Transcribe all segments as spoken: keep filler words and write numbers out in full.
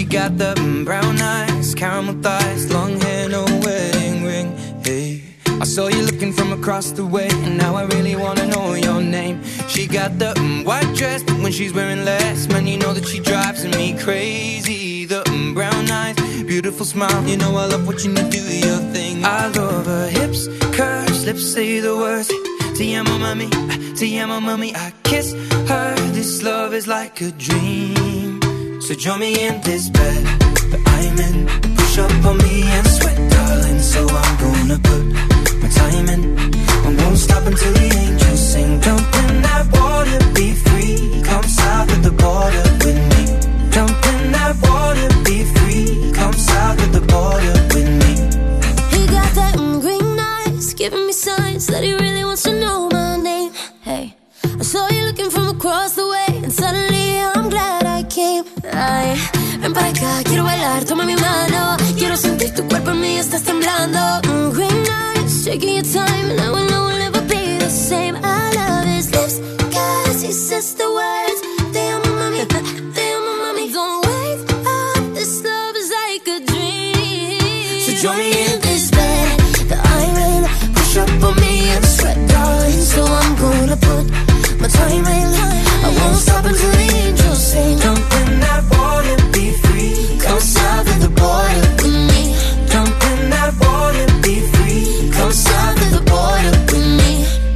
got the mm, brown eyes, caramel thighs, long hair, no wedding ring. Hey, I saw you looking from across the way, and now I really wanna know your name. She got the mm, white dress, but when she's wearing less, man, you know that she drives me crazy. The mm, brown eyes, beautiful smile, you know I love watching you do your thing. I love her hips, curves, lips say the words. Te amo, mami, te amo, mami. I kiss her, this love is like a dream. So join me in this bed that I'm in. Push up on me and sweat, darling. So I'm gonna put my time in. I won't stop until the angels sing. Jump in that water, be free. Come south of the border with me. Jump in that water, be free. Come south of the border with me. He got that mm, green eyes, giving me signs that he really wants to know my name. Hey, I saw you looking from across the way, and suddenly I'm glad I came. Ay, ven para acá, quiero bailar, toma mi mano. Quiero sentir tu cuerpo en mí, estás temblando. mm, Green eyes, taking your time, and I will know we'll never be the same. I love his lips, cause he says the words. Te amo, mami, te amo, mami. Don't wake up, this love is like a dream. So join me in this bed that I'm in. Push up on me and sweat, darling. So I'm gonna put my time in. I won't stop until the angels sing. Jump in that water, be free. Come south of the border with me. Jump in that water, be free. Come south of the border with me.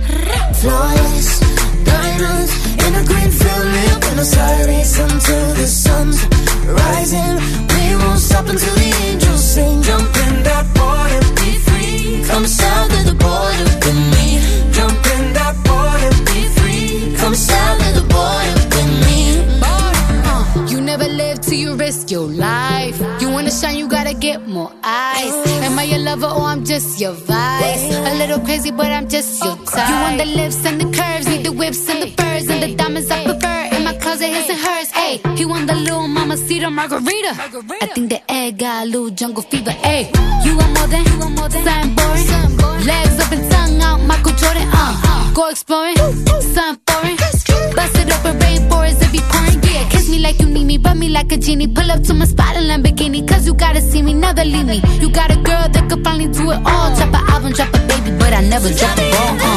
Flawless diamonds in a green field near Buenos Aires until the sun's rising. We won't stop until the angels sing. Jump in that water, be free. Come south of the border with me. Jump in that water, be free. Come south of the border with me. Uh, you never live till you risk your life. You wanna shine, you gotta get more eyes. Am I your lover or I'm just your vice? A little crazy, but I'm just your type. You want the lips and the curves, need the whips and the furs and the diamonds I prefer. In my closet, his and hers. Ayy, he want the little mamacita margarita. I think the egg got a little jungle fever. Ayy, you want more than, you want more than something boring. Legs up and tongue out, Michael Jordan. Uh, go exploring, something foreign. Bust it open, rainforest, it be pouring. Yeah, kiss me like you need me, rub me like a genie. Pull up to my spot in Lamborghini, cause you gotta see me, never leave me. You got a girl that could finally do it all. Drop an album, drop a baby, but I never drop a ball. Uh.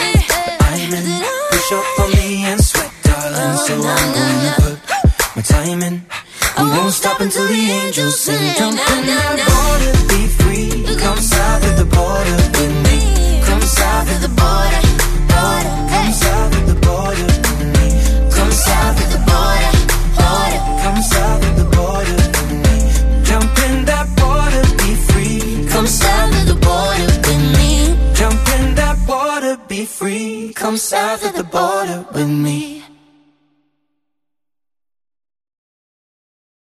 I'm in, push up on me and sweat, darling. So I'm gonna put my time in. I won't stop until the angels sing. Jump in that water, be free. Come south of the border with me. Come south of the border, border. Come south of the border with me. Come south of the border, border. Come south of the border with me. Jump in that water, be free. Come south of the border with me. Jump in that water, be free. Come south of the border with me.